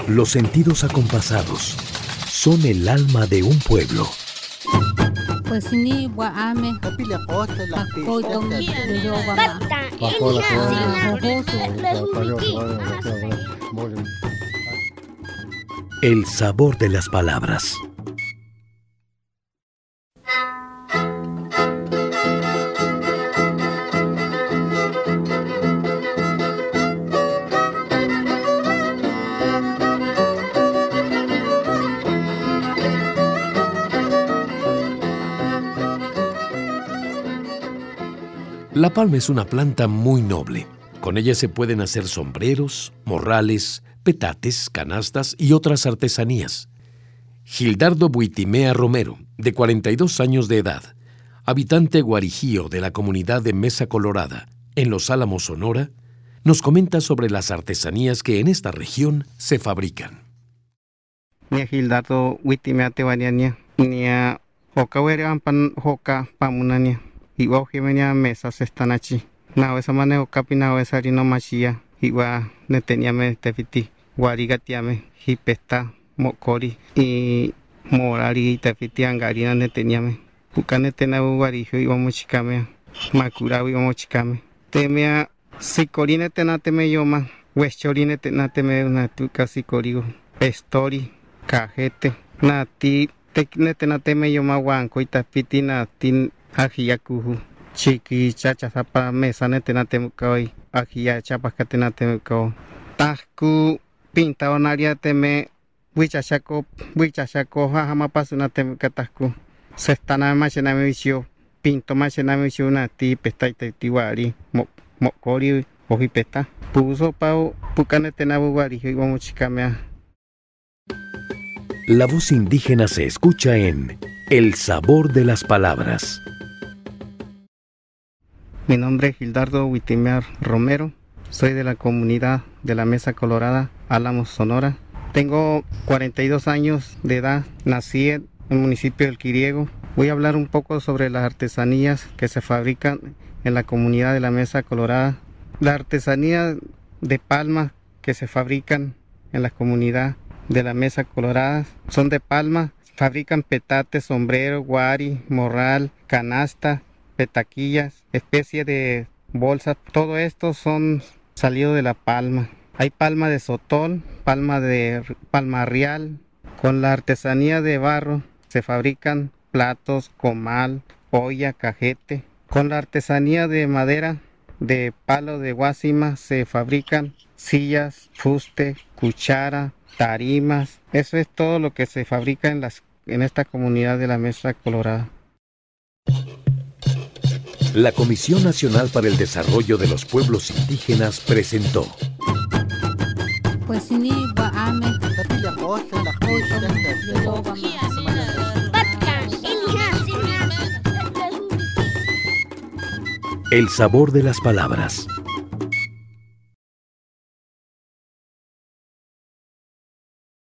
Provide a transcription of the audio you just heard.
Los sentidos acompasados son el alma de un pueblo. El sabor de las palabras. La palma es una planta muy noble. Con ella se pueden hacer sombreros, morrales, petates, canastas y otras artesanías. Gildardo Buitimea Romero, de 42 años de edad, habitante guarijío de la comunidad de Mesa Colorada, en Los Álamos, Sonora, nos comenta sobre las artesanías que en esta región se fabrican. Nia Gildardo Buitimea Tewaniania, nia Okawere pan Hoka Pamunania. Iwa ojimenia mesa sestanachi. Nawe samane okapi nawe sarino machia. Iwa neteniame tefiti. Warigatiame hipesta mokori. Y morari tefiti angarina neteniame. Pukane tenabu warijo iwa mochikame. Makurawi iwa mochikame. Temea sikorine tenateme yoma. Wechorine tenateme natuka sikorigo. Pestori. Cajete. Nati tenateme yoma wanko itapiti natin. Ajia kuhu chiki chacha zapa mesa netenate koi ajia chapa katenate ko tahku pinta onaria teme wichachako hama pasunate katahku sestana machena micio pinto machena micio na ti pestaite tiwari mokori ojipeta puso pau pukanete nabuwari vamos chikamea. La voz indígena se escucha en El sabor de las palabras. Mi nombre es Gildardo Buitimea Romero, soy de la comunidad de la Mesa Colorada, Álamos, Sonora. Tengo 42 años de edad, nací en el municipio del Quiriego. Voy a hablar un poco sobre las artesanías que se fabrican en la comunidad de la Mesa Colorada. Las artesanías de palma que se fabrican en la comunidad de la Mesa Colorada son de palma. Fabrican petates, sombrero, guari, morral, canasta, petaquillas, especie de bolsas. Todo esto son salido de la palma. Hay palma de sotol, palma real. Con la artesanía de barro se fabrican platos, comal, olla, cajete. Con la artesanía de madera, de palo de guásima, se fabrican sillas, fuste, cuchara, tarimas. Eso es todo lo que se fabrica en esta comunidad de la Mesa Colorada. La Comisión Nacional para el Desarrollo de los Pueblos Indígenas presentó El sabor de las palabras.